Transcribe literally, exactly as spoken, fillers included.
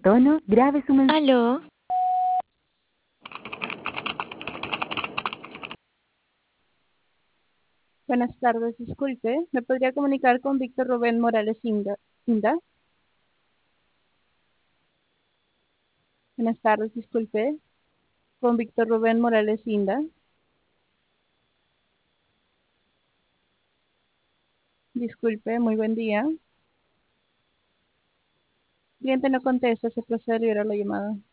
tono, grabe su mensaje. Aló, Buenas tardes, disculpe, ¿me podría comunicar con Víctor Rubén Morales Inda? Inda? Buenas tardes, disculpe, con Víctor Rubén Morales Inda. Disculpe, muy buen día. Cliente no contesta, se procede a liberar la llamada.